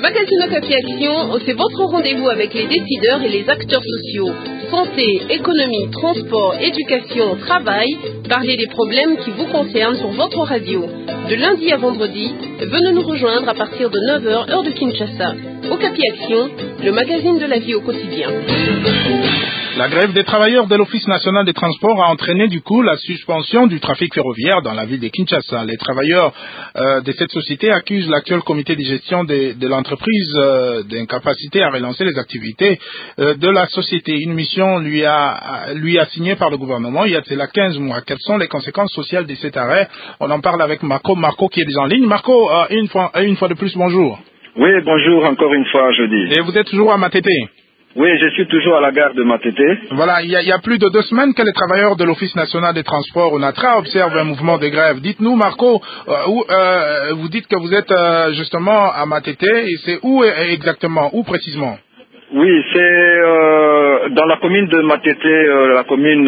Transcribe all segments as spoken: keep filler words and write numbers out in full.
magazine Okapi Action, c'est votre rendez-vous avec les décideurs et les acteurs sociaux. Santé, économie, transport, éducation, travail, parlez des problèmes qui vous concernent sur votre radio. De lundi à vendredi, venez nous rejoindre à partir de neuf heures, heure de Kinshasa. Okapi Action, le magazine de la vie au quotidien. La grève des travailleurs de l'Office national des transports a entraîné du coup la suspension du trafic ferroviaire dans la ville de Kinshasa. Les travailleurs euh, de cette société accusent l'actuel comité de gestion de, de l'entreprise euh, d'incapacité à relancer les activités euh, de la société. Une mission lui a, lui assignée par le gouvernement il y a cela quinze mois. Quelles sont les conséquences sociales de cet arrêt? On en parle avec Marco, Marco qui est déjà en ligne. Marco, euh, une, fois, une fois de plus, bonjour. Oui, bonjour encore une fois, je dis. Et vous êtes toujours à Matete? Oui, je suis toujours à la gare de Matete. Voilà, il y, a, il y a plus de deux semaines que les travailleurs de l'Office national des transports, ONATRA, observent un mouvement de grève. Dites-nous, Marco, euh, où, euh, vous dites que vous êtes euh, justement à Matete, et c'est où exactement, où précisément? Oui, c'est euh, dans la commune de Matete, euh, la commune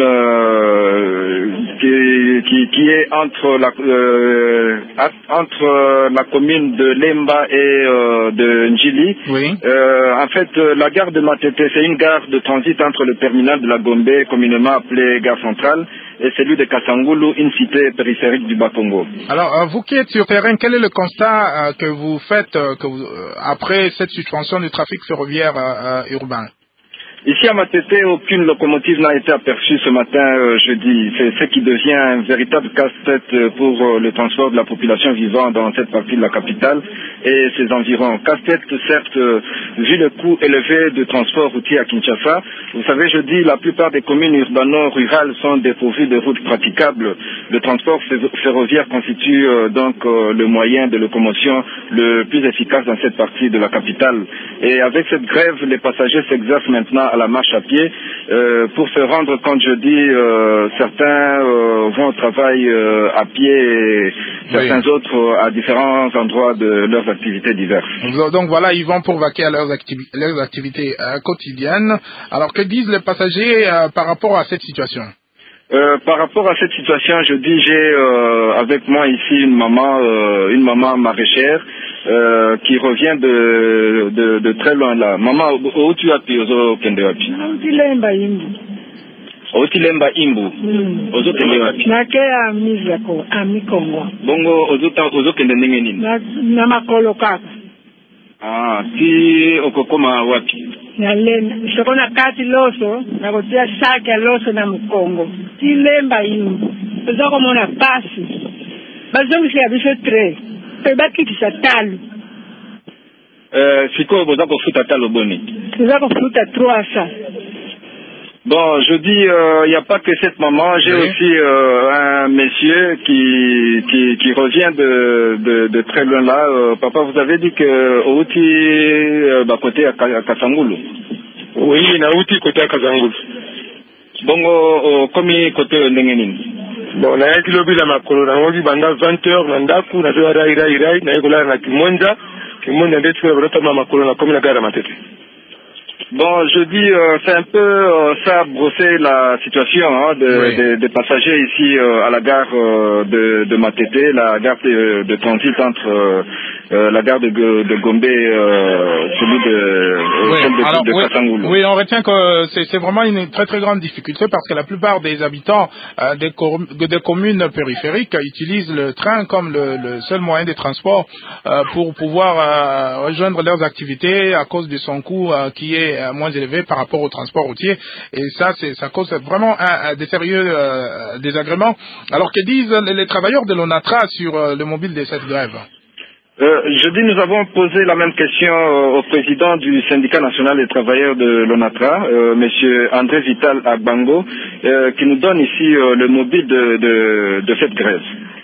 euh, qui, qui, qui est entre la, euh, entre la commune de Lemba et euh, de Njili. Oui. Euh, en fait, la gare de Matete, c'est une gare de transit entre le terminal de la Gombe, communément appelée gare centrale, et celui de Kasangulu, une cité périphérique du Bas-Congo. Alors, vous qui êtes sur terrain, quel est le constat euh, que vous faites euh, que vous, euh, après cette suspension du trafic ferroviaire euh, urbain? Ici à Matete, aucune locomotive n'a été aperçue ce matin, euh, jeudi. C'est ce qui devient un véritable casse-tête pour euh, le transport de la population vivant dans cette partie de la capitale et ses environs. Casse-tête, certes, euh, vu le coût élevé de transport routier à Kinshasa. Vous savez, jeudi, la plupart des communes urbano-rurales sont dépourvues de routes praticables. Le transport ferroviaire constitue euh, donc euh, le moyen de locomotion le plus efficace dans cette partie de la capitale. Et avec cette grève, les passagers s'exercent maintenant à la marche à pied. Euh, pour se rendre compte, je dis, euh, certains euh, vont au travail euh, à pied et certains oui. autres euh, à différents endroits de leurs activités diverses. Donc voilà, ils vont pour vaquer à leurs, activi leurs activités euh, quotidiennes. Alors que disent les passagers euh, par rapport à cette situation? Euh, par rapport à cette situation, je dis, j'ai euh, avec moi ici une maman, euh, une maman maraîchère euh, qui revient de, de, de très loin là. Maman, où tu as pu ozo kende wapi? Otilemba imbu. Otilemba imbu. Ozo kende wapi? Nake amiza ko amikongo. Bongo ozo ta ozo kende ndenge nini? Na na makolo kaka. Ah, ti okokoma wapi? Nalena shokona kati loso na kotia saki ya loso na mkongo. Tilemba imbu. Bazoko mona pasi. Bazongi se abiso tre. Pe bakitisa talo. Euh, siko bozako futa talo boni. Bozako futa trois cents. Bon, je dis, il euh, n'y a pas que cette maman, j'ai oui. aussi euh, un monsieur qui, qui, qui revient de, de, de très loin là. Euh, papa, vous avez dit que Outi, euh, bah, côté à, à Kasangulu. Oui, na Outi côté à Kasangulu. Bon, euh, comme côté Nengenin. Bon, na yaki lobi la makolo, na ngogi banda vingt heures, na ndaku, na doa rai rai rai, na yikola na kimonja, kimonja ndetu ya brota ma makolo na komi na gara matete. Bon, je dis, euh, c'est un peu euh, ça a brossé la situation hein, de, oui. de, de passagers ici euh, à la gare euh, de, de Matete, la gare de, de transit entre euh, euh, la gare de, de Gombe, euh, celui de, oui. celle de, Alors, de oui, Kasangulu. Oui, on retient que c'est vraiment une très très grande difficulté parce que la plupart des habitants euh, des, com des communes périphériques utilisent le train comme le, le seul moyen de transport euh, pour pouvoir euh, rejoindre leurs activités à cause de son coût euh, qui est moins élevé par rapport au transport routier et ça c'est ça cause vraiment un, un des sérieux euh, désagréments. Alors que disent les, les travailleurs de l'ONATRA sur euh, le mobile de cette grève? Euh, je dis, nous avons posé la même question euh, au président du syndicat national des travailleurs de l'ONATRA, euh, monsieur André Vital Agbango, euh, qui nous donne ici euh, le mobile de, de, de cette grève.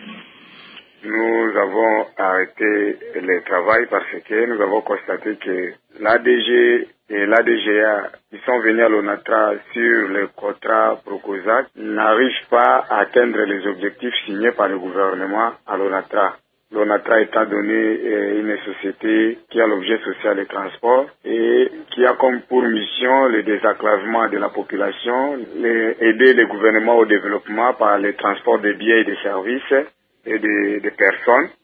Nous avons arrêté le travail parce que nous avons constaté que l'A D G et l'A D G A, qui sont venus à l'ONATRA sur le contrat Procosac, n'arrivent pas à atteindre les objectifs signés par le gouvernement à l'ONATRA. L'ONATRA étant donné une société qui a l'objet social et transport et qui a comme pour mission le désenclavement de la population, les, aider le gouvernement au développement par le transport des biens et des services et des, des personnes.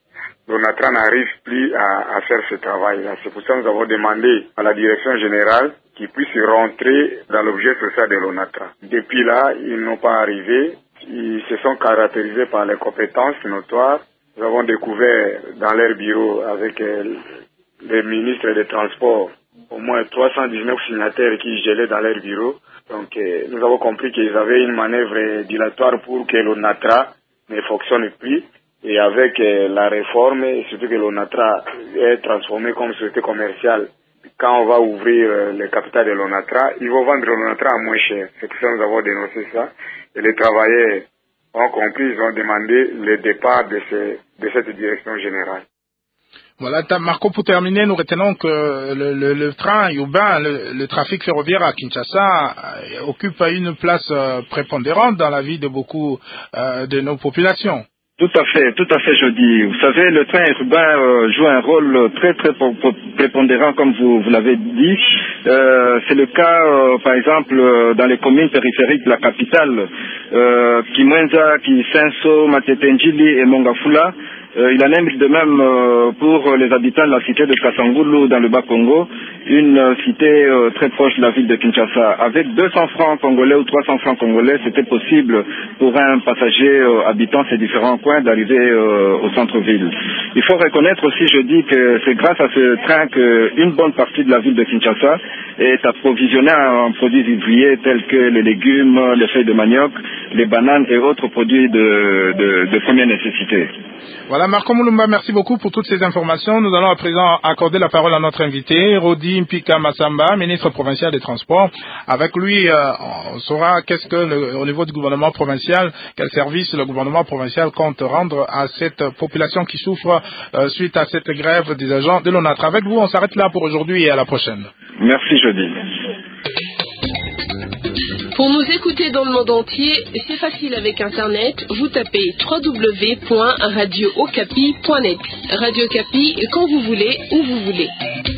l'ONATRA n'arrive plus à, à faire ce travail-là. C'est pour ça que nous avons demandé à la direction générale qu'ils puissent rentrer dans l'objet social de l'ONATRA. Depuis là, ils n'ont pas arrivé. Ils se sont caractérisés par les compétences notoires. Nous avons découvert dans leur bureau avec euh, les ministres des Transports au moins trois cent dix-neuf signataires qui gelaient dans leur bureau. Donc euh, nous avons compris qu'ils avaient une manœuvre dilatoire pour que l'ONATRA ne fonctionne plus. Et avec euh, la réforme, et surtout que l'ONATRA est transformé comme société commerciale, quand on va ouvrir euh, le capital de l'ONATRA, ils vont vendre l'ONATRA à moins cher. C'est pour ça que nous avons dénoncé ça. Et les travailleurs ont compris, ils ont demandé le départ de, ce, de cette direction générale. Voilà, Marco, pour terminer, nous retenons que le, le, le train urbain, le, le trafic ferroviaire à Kinshasa euh, occupe une place euh, prépondérante dans la vie de beaucoup euh, de nos populations. Tout à fait, tout à fait, je dis. Vous savez, le train urbain euh, joue un rôle très, très prépondérant, comme vous, vous l'avez dit. Euh, c'est le cas, euh, par exemple, euh, dans les communes périphériques de la capitale, euh, Kimwenza, Kisenso, Matetenjili et Mongafula. Euh, il en est de même euh, pour les habitants de la cité de Kasangulu dans le Bas-Congo, une euh, cité euh, très proche de la ville de Kinshasa. Avec deux cents francs congolais ou trois cents francs congolais, c'était possible pour un passager euh, habitant ces différents coins d'arriver euh, au centre-ville. Il faut reconnaître aussi, je dis, que c'est grâce à ce train qu'une bonne partie de la ville de Kinshasa est approvisionnée en produits vivriers tels que les légumes, les feuilles de manioc, les bananes et autres produits de, de, de première nécessité. Voilà, Marco Mulumba, merci beaucoup pour toutes ces informations. Nous allons à présent accorder la parole à notre invité, Rodi Mpika Masamba, ministre provincial des Transports. Avec lui, euh, on saura qu'est-ce que, le, au niveau du gouvernement provincial, quel service le gouvernement provincial compte rendre à cette population qui souffre euh, suite à cette grève des agents de l'ONATRA. Avec vous, on s'arrête là pour aujourd'hui et à la prochaine. Merci, Jody. Pour nous écouter dans le monde entier, c'est facile avec Internet. Vous tapez w w w point radio okapi point net. Radio Okapi, quand vous voulez, où vous voulez.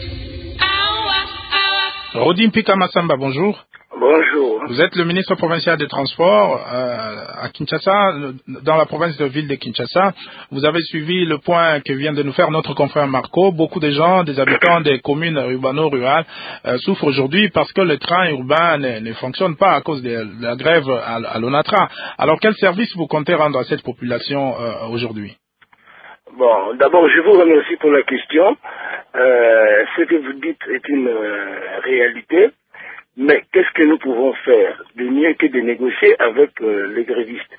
Rodi Mpika Masamba, bonjour. Bonjour. Vous êtes le ministre provincial des Transports euh, à Kinshasa, dans la province de ville de Kinshasa. Vous avez suivi le point que vient de nous faire notre confrère Marco. Beaucoup de gens, des habitants des communes urbano-rurales euh, souffrent aujourd'hui parce que le train urbain ne, ne fonctionne pas à cause de, de la grève à, à l'ONATRA. Alors, quel service vous comptez rendre à cette population euh, aujourd'hui? Bon, d'abord, je vous remercie pour la question. Euh, ce que vous dites est une euh, réalité. Mais qu'est-ce que nous pouvons faire de mieux que de négocier avec euh, les grévistes?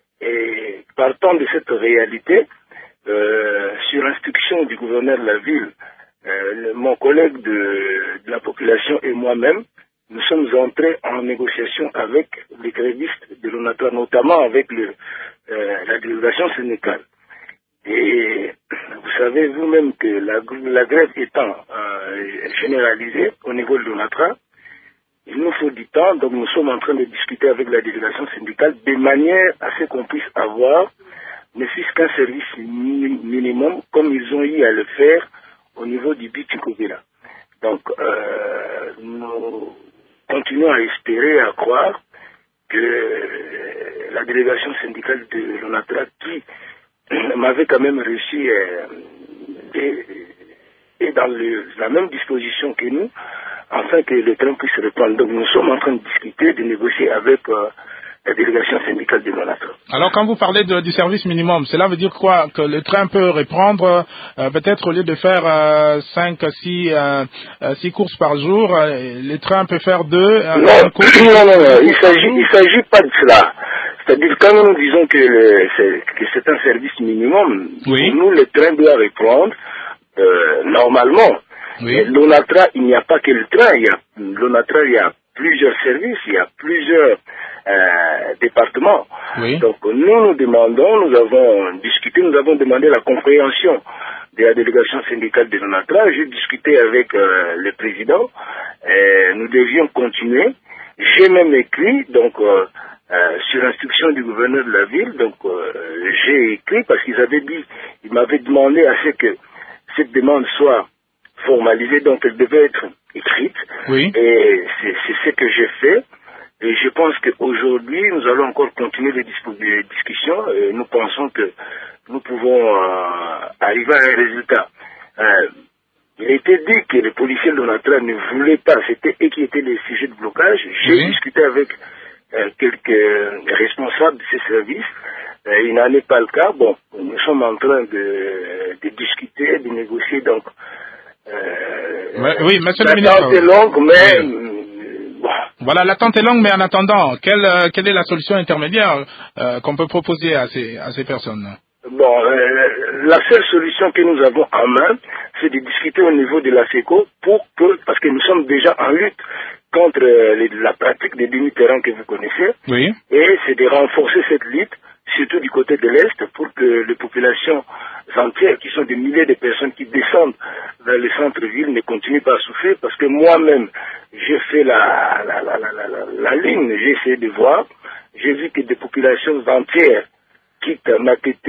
Et partant de cette réalité, euh, sur instruction du gouverneur de la ville, euh, le, mon collègue de, de la population et moi-même, nous sommes entrés en négociation avec les grévistes de l'ONATRA, notamment avec le, euh, la délégation syndicale. Et vous savez vous-même que la, la grève étant euh, généralisée au niveau de l'ONATRA, il nous faut du temps, donc nous sommes en train de discuter avec la délégation syndicale de manière à ce qu'on puisse avoir ne fût-ce qu'un service minimum comme ils ont eu à le faire au niveau du Bitikobela. Donc euh, nous continuons à espérer, à croire que la délégation syndicale de l'ONATRA qui m'avait quand même reçu euh, est, est dans le, la même disposition que nous, afin que le train puisse reprendre. Donc nous sommes en train de discuter, de négocier avec euh, la délégation syndicale de l'ONATRA. Alors quand vous parlez de, du service minimum, cela veut dire quoi? Que le train peut reprendre, euh, peut-être au lieu de faire euh, cinq, six, euh, six courses par jour, euh, le train peut faire deux euh, non, courses, non, non, non, il s'agit, il s'agit pas de cela. C'est-à-dire quand nous disons que, le, c'est, que c'est un service minimum, oui. Pour nous le train doit reprendre euh, normalement. Oui. L'ONATRA, il n'y a pas que le train, il y a, l'ONATRA, il y a plusieurs services, il y a plusieurs euh, départements. Oui. Donc nous, nous demandons, nous avons discuté, nous avons demandé la compréhension de la délégation syndicale de l'ONATRA. J'ai discuté avec euh, le président, et nous devions continuer. J'ai même écrit, donc euh, euh, sur instruction du gouverneur de la ville, donc euh, j'ai écrit parce qu'ils avaient dit, ils m'avaient demandé à ce que cette demande soit formalisée, donc elle devait être écrite. Oui. Et c'est, c'est ce que j'ai fait. Et je pense qu'aujourd'hui, nous allons encore continuer les, dis- les discussions et nous pensons que nous pouvons euh, arriver à un résultat. Euh, il a été dit que les policiers de l'ONATRA ne voulaient pas, c'était eux qui étaient les sujets de blocage. J'ai oui. discuté avec euh, quelques responsables de ces services. Euh, il n'en est pas le cas. Bon, nous sommes en train de, de discuter, de négocier. Donc, euh, mais, oui, monsieur le ministre. L'attente est longue, mais oui. bon. Voilà, l'attente est longue, mais en attendant, quelle, quelle est la solution intermédiaire euh, qu'on peut proposer à ces, à ces personnes? Bon, euh, la seule solution que nous avons en main, c'est de discuter au niveau de la SECO pour que, parce que nous sommes déjà en lutte contre euh, les, la pratique des demi-terrains que vous connaissez, oui. et c'est de renforcer cette lutte, surtout du côté de l'Est, pour que les populations entières, qui sont des milliers de personnes qui descendent vers les centres-villes, ne continuent pas à souffrir, parce que moi-même, j'ai fait la, la, la, la, la, la, la ligne, j'ai essayé de voir, j'ai vu que des populations entières quitte Matete,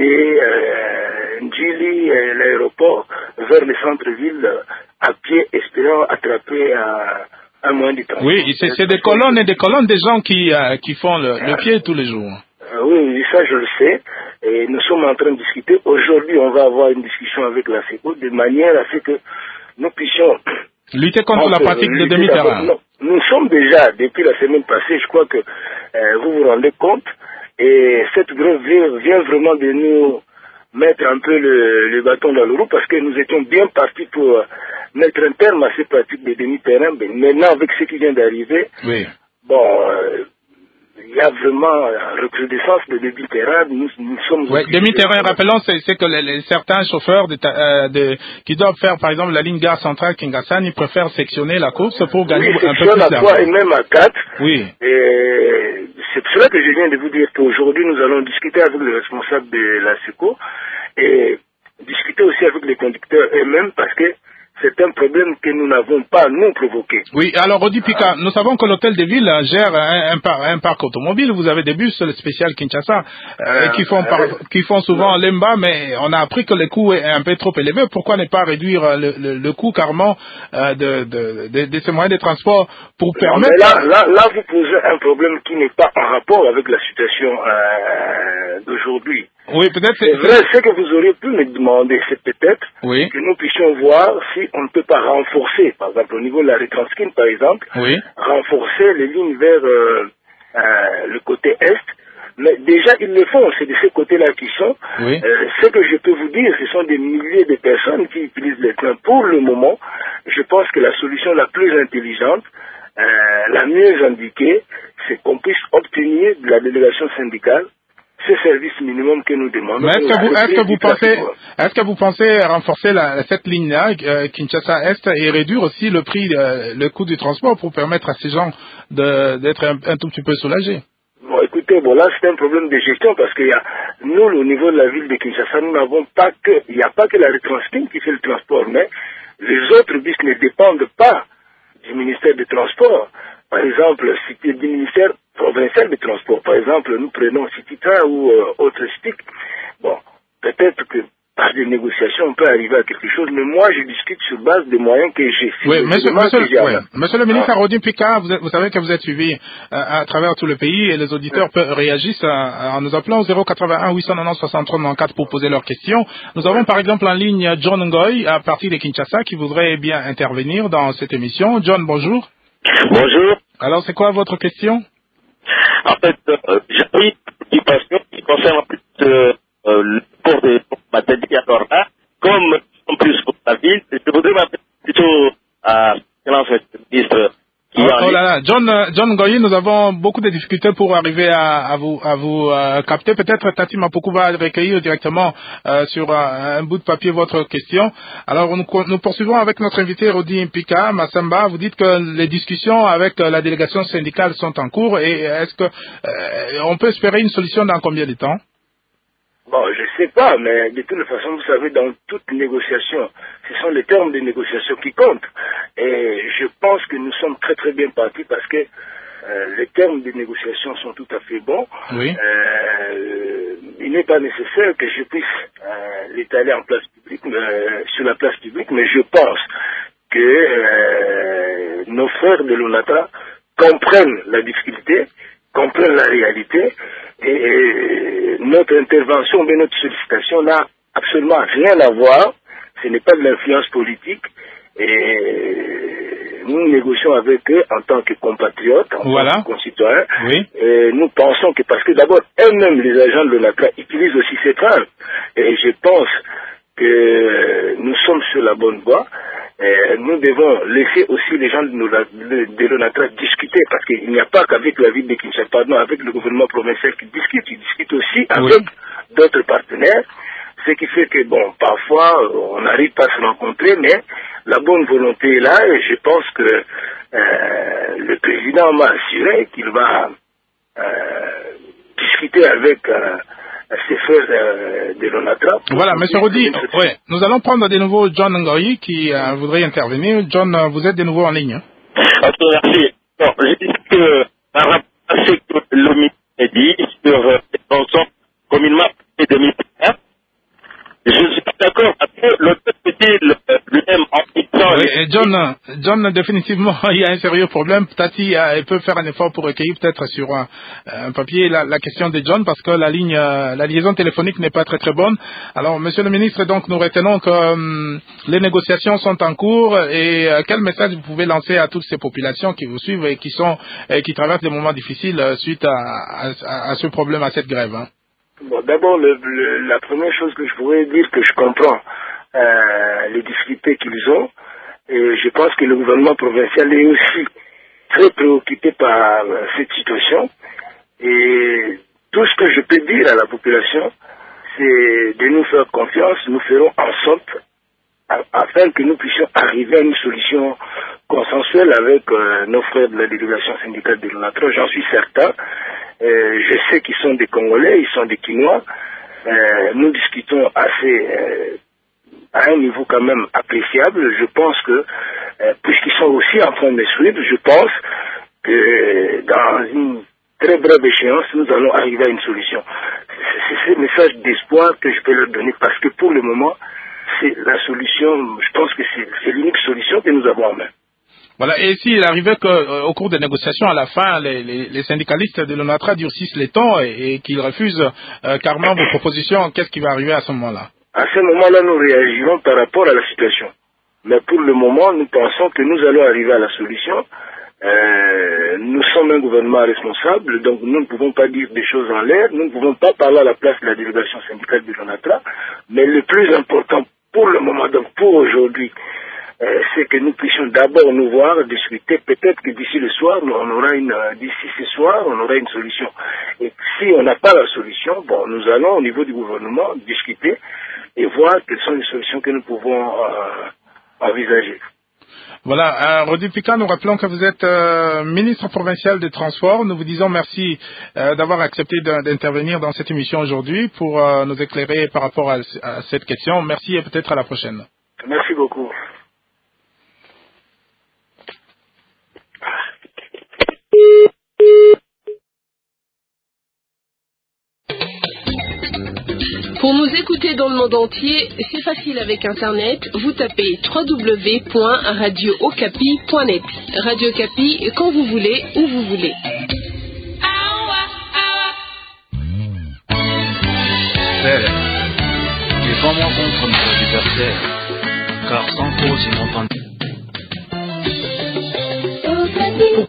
euh, Ndjili, euh, l'aéroport, vers le centre-ville, euh, à pied, espérant attraper euh, un moyen de transport. Oui, c'est des colonnes et des colonnes des gens qui, euh, qui font le, le pied tous les jours. Euh, oui, ça je le sais. Et nous sommes en train de discuter. Aujourd'hui, on va avoir une discussion avec la SECO de manière à ce que nous puissions lutter contre la pratique des demi-terrains. Nous sommes déjà, depuis la semaine passée, je crois que euh, vous vous rendez compte, et cette grève vient, vient vraiment de nous mettre un peu le, le bâton dans le roue, parce que nous étions bien partis pour euh, mettre un terme à ces pratiques de demi-terrain. Mais maintenant, avec ce qui vient d'arriver, oui. bon, euh, il y a vraiment une recrudescence de demi-terrain. Nous, nous sommes... Oui, demi-terrain, de... rappelons, c'est que les, les, certains chauffeurs de, euh, de, qui doivent faire, par exemple, la ligne gare centrale Kingassan, ils préfèrent sectionner la course pour gagner oui, un peu plus d'argent. à trois et même à quatre. Oui. Et c'est pour cela que je viens de vous dire qu'aujourd'hui, nous allons discuter avec les responsables de la SECO et discuter aussi avec les conducteurs eux-mêmes, parce que c'est un problème que nous n'avons pas, nous, provoqué. Oui, alors, Rodi Pika, ah. nous savons que l'hôtel de ville gère un, un, par, un parc automobile. Vous avez des bus spéciaux Kinshasa euh, euh, qui, font par, euh, qui font souvent l'Emba, mais on a appris que le coût est un peu trop élevé. Pourquoi ne pas réduire le, le, le coût carrément euh, de, de, de, de ces moyens de transport pour non, permettre... Mais là, là, là, vous posez un problème qui n'est pas en rapport avec la situation euh, d'aujourd'hui. Oui, peut-être. C'est vrai, ce que vous auriez pu me demander, c'est peut-être oui. que nous puissions voir si on ne peut pas renforcer, par exemple, au niveau de la Retranskin, par exemple, oui. renforcer les lignes vers euh, euh, le côté Est. Mais déjà, ils le font, c'est de ces côtés-là qu'ils sont. Oui. Euh, ce que je peux vous dire, ce sont des milliers de personnes qui utilisent les trains. Pour le moment, je pense que la solution la plus intelligente, euh, la mieux indiquée, c'est qu'on puisse obtenir de la délégation syndicale ce service minimum que nous demandons. Mais est-ce que vous, est-ce que vous pensez, est-ce que vous pensez renforcer la, cette ligne-là, euh, Kinshasa-Est, et réduire aussi le prix, euh, le coût du transport pour permettre à ces gens de, d'être un, un tout petit peu soulagés? Bon, écoutez, bon, là, c'est un problème de gestion, parce qu'il y a, nous, au niveau de la ville de Kinshasa, nous n'avons pas que, il n'y a pas que la Retranskin qui fait le transport, mais les autres bus ne dépendent pas du ministère des Transports. Par exemple, c'était du ministère provincial des Transports. Par exemple, nous prenons Cititra ou euh, autre S T I C. Bon, peut-être que par des négociations, on peut arriver à quelque chose, mais moi, je discute sur base des moyens que j'ai. Oui, monsieur, monsieur, que ouais. monsieur le ministre ah. Rodi Pika, vous, vous savez que vous êtes suivi euh, à travers tout le pays et les auditeurs ouais. réagissent à, en nous appelant au zéro quatre-vingt-un huit cent quatre-vingt-dix soixante-trois quatre pour poser leurs questions. Nous avons par exemple en ligne John Ngoy à partir de Kinshasa qui voudrait bien intervenir dans cette émission. John, bonjour. Bonjour. Alors, c'est quoi votre question? En fait, euh, j'ai une question qui concerne plus euh, euh, le port des matériels. Alors là, comme en plus pour la ville, je voudrais m'appeler plutôt à le ministre. Oh, oh là là, John, John Goyi, nous avons beaucoup de difficultés pour arriver à, à vous, à vous euh, capter. Peut-être Tati Mapoku va recueillir directement euh, sur un, un bout de papier votre question. Alors, nous, nous poursuivons avec notre invité Rodi Pika Massamba. Vous dites que les discussions avec la délégation syndicale sont en cours et est-ce que euh, on peut espérer une solution dans combien de temps? Bon, je ne sais pas, mais de toute façon, vous savez, dans toute négociation, ce sont les termes de négociation qui comptent. Et je pense que nous sommes très très bien partis parce que euh, les termes de négociation sont tout à fait bons. Oui. Euh, il n'est pas nécessaire que je puisse euh, l'étaler en place publique, euh, sur la place publique, mais je pense que euh, nos frères de l'ONATRA comprennent la difficulté, comprennent la réalité, et, et notre intervention, mais notre sollicitation n'a absolument rien à voir. Ce n'est pas de l'influence politique. Et nous négocions avec eux en tant que compatriotes, en voilà. tant que concitoyens. Oui. Et nous pensons que parce que d'abord, eux-mêmes, les agents de l'ONATRA, utilisent aussi cette arme. Et je pense que nous sommes sur la bonne voie. Et nous devons laisser aussi les gens de l'ONATRA discuter, parce qu'il n'y a pas qu'avec la ville de Kinshasa, pardon, avec le gouvernement provincial qui discute, ils discutent aussi avec oui. d'autres partenaires. Ce qui fait que, bon, parfois, on n'arrive pas à se rencontrer, mais la bonne volonté est là, et je pense que euh, le président m'a assuré qu'il va euh, discuter avec euh, ses frères euh, de l'ONATRA. Voilà, M. Rodi, ouais, nous allons prendre de nouveau John Ngoyi qui euh, voudrait intervenir. John, euh, vous êtes de nouveau en ligne. Ok, merci. Bon, je dis que par rapport à ce que le ministre a dit sur euh, les chansons communément et de militaires, je suis pas d'accord parce que l'autre côté, lui-même en fixant... Oui, et John, John, définitivement, il y a un sérieux problème. Tati euh, peut faire un effort pour recueillir peut-être sur un, un papier la, la question de John parce que la ligne, euh, la liaison téléphonique n'est pas très très bonne. Alors, Monsieur le Ministre, donc nous retenons que euh, les négociations sont en cours et euh, quel message vous pouvez lancer à toutes ces populations qui vous suivent et qui sont et qui traversent des moments difficiles euh, suite à, à, à ce problème, à cette grève, hein? Bon, d'abord, le, le, la première chose que je pourrais dire, que je comprends euh, les difficultés qu'ils ont, et je pense que le gouvernement provincial est aussi très préoccupé par euh, cette situation. Et tout ce que je peux dire à la population, c'est de nous faire confiance, nous ferons en sorte afin que nous puissions arriver à une solution consensuelle avec euh, nos frères de la délégation syndicale de l'ONATRA, j'en suis certain. Euh, je sais qu'ils sont des Congolais, ils sont des Quinois. Euh, nous discutons assez euh, à un niveau quand même appréciable. Je pense que, euh, puisqu'ils sont aussi en train de suivre, je pense que dans une très brève échéance, nous allons arriver à une solution. C'est ce message d'espoir que je peux leur donner parce que pour le moment, c'est la solution, je pense que c'est l'unique solution que nous avons en main. Voilà, et s'il arrivait qu'au euh, cours des négociations, à la fin, les, les, les syndicalistes de l'ONATRA durcissent les tons et, et qu'ils refusent euh, carrément vos propositions, qu'est-ce qui va arriver à ce moment-là? À ce moment-là, nous réagirons par rapport à la situation. Mais pour le moment, nous pensons que nous allons arriver à la solution. Euh, nous sommes un gouvernement responsable, donc nous ne pouvons pas dire des choses en l'air, nous ne pouvons pas parler à la place de la délégation syndicale de l'ONATRA, mais le plus important pour le moment, donc pour aujourd'hui, Euh, c'est que nous puissions d'abord nous voir, discuter. Peut-être que d'ici le soir, on aura une, euh, d'ici ce soir, on aura une solution. Et si on n'a pas la solution, bon, nous allons au niveau du gouvernement discuter et voir quelles sont les solutions que nous pouvons euh, envisager. Voilà, euh, Rodi Pika, nous rappelons que vous êtes euh, ministre provincial des Transports. Nous vous disons merci euh, d'avoir accepté d'intervenir dans cette émission aujourd'hui pour euh, nous éclairer par rapport à, à cette question. Merci et peut-être à la prochaine. Merci beaucoup. Pour nous écouter dans le monde entier, c'est facile avec Internet. Vous tapez w w w point radio okapi point net. Radio Okapi, quand vous voulez, où vous voulez. Père, défends-moi contre mes adversaires, car sans cause ils m'ont